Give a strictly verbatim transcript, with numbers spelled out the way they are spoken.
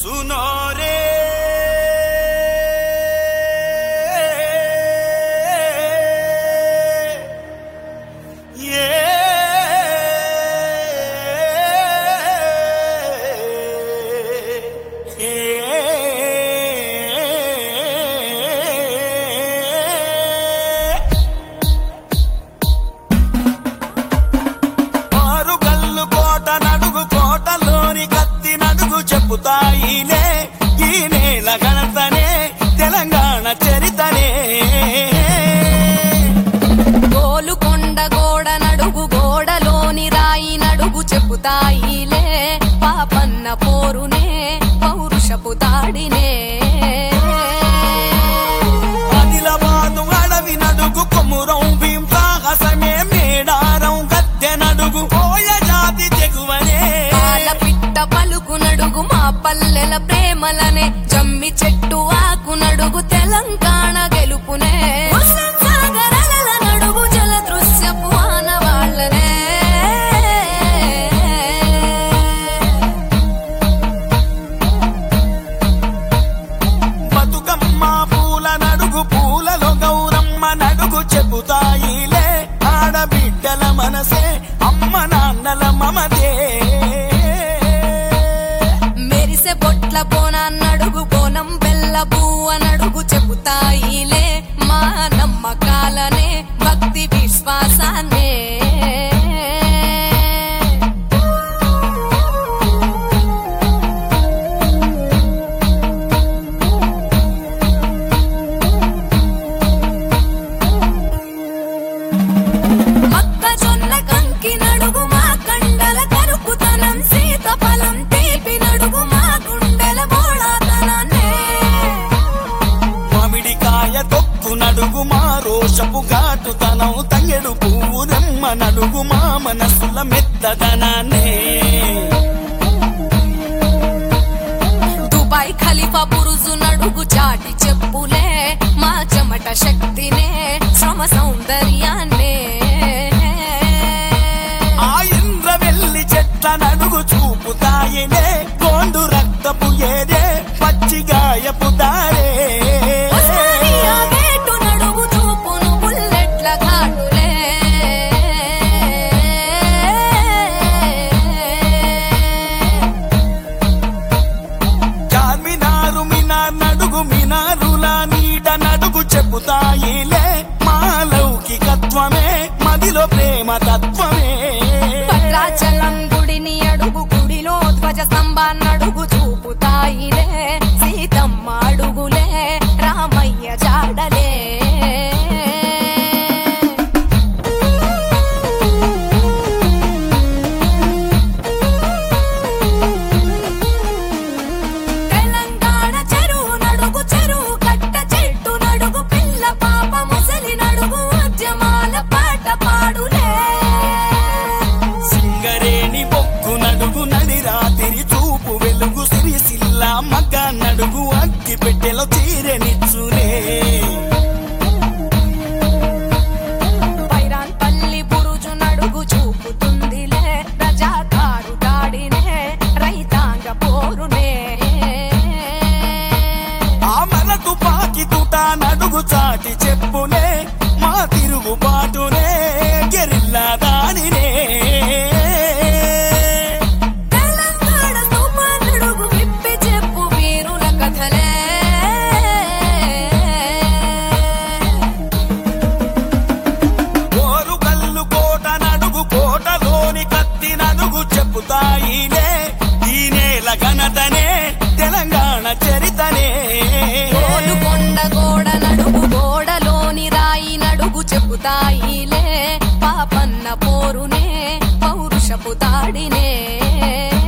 सुनो रे ये ఆరు కళ్ళు కోట నడుగు కోటలోని కత్తి నడుగు చెప్పుతాయిలే ఈ నేల ఘనతనే తెలంగాణ చరితనే గోలుకొండ గోడ నడుగు గోడలోని రాయి నడుగు చెప్పుతాయిలే పాపన్న పోరునే పౌరుషపు దాడినే ఆదిలాబాదు అడవి నడుగు కొమురం భీం సాహసమే మేడారం గద్దె నడుగు కోయ జాతి తెగువనే పాలపిట్ట పలుకు నడుగు మా పల్లెల ప్రేమలనే జమ్మి చెట్టు ఆకు నడుగు తెలంగాణ గెలుపునే హుస్సేన్ సాగర్ అలల నడుగు జల దృశ్యపు ఆనవాళ్ళనే బతుకమ్మ పూల నడుగు పూలలో గౌరమ్మ నడుగు చెబుతాయిలే ఆడబిడ్డల మనసే అమ్మ నాన్నల మమదే మెరిసే బొట్ల బోనాన్నడుగు బోనం బెల్ల బువ్వ నడుగు చెబుతాయిలే మా నమ్మకాలనే భక్తి విశ్వాసాన్నే మొక్కజొన్న కంకి నడుగు మా కండల కరుకుతనం సీతఫలం తీపి నడుగు మా గుండెల బోళాతనాన్నే మామిడికాయ తొక్కు నడుగు మా రోషపు ఘాటుతనం తంగెడు పువ్వు రెమ్మ నడుగు మా మనసుల మెత్తదనాన్నే దుబాయ్ ఖలీఫా బురుజు నడుగు చాటి చెప్పులే మా చెమట శక్తినే శ్రమ సౌందర్యాన్నే ఆ ఇంద్ర వెల్లి చెట్ల నడుగు చూపుతాయిలే గోండు రక్తపు ఏదే పచ్చిగాయపు దారే ఉస్మానియా గేటు నడుగు చూపును బుల్లెట్ల ఘాటులే చార్మినారు మినార్ నడుగు మినారుల నీడ నడుగు చెబుతాయిలే మా లౌకికత్వమే మదిలో ప్రేమ తత్వమే భద్రాచలం గుడిని అడుగు గుడిలో ధ్వజ స్తంభాన్నడుగు చూపుతాయిలే సీతమ్మ అడుగులే రామయ్య జాడలే తెలంగాణ చెరువు నడుగు చెరువు కట్ట చెట్టు నడుగు పిల్ల పాప ముసలి నడుగు ఉద్యమాల పాట పాడులే సింగరేణి బొగ్గు నడుగు నడి రాతిరి చూపు వెలుగు సిరిసిల్ల మగ్గ నడుగు అగ్గి పెట్టెలో చీరెనిచ్చునే పైరాన్ పల్లి బురుజు నడుగు చూపుతుందిలే రజాకారు దాడినే రైతాంగ పోరునే ఆ మనకు పాకి తుట నడుగు చాటి చెప్పునే మా తిరుగుబాటునే గెరిల్లా దానినే తెలంగాణ తుఫానుడుగు విప్పి చెప్పు వీరుల కథలే ఓరు కళ్ళు కోట నడుగు కోటలోని కత్తి నడుగు చెప్పుతాయిలే ఈ నేల ఘనతనే తెలంగాణ చరితనే గోలుకొండ గోడ నడుగు గోడలోని రాయి నడుగు చెబుతాయిలే పాపన్న పోరునే పౌరుషపు దాడినే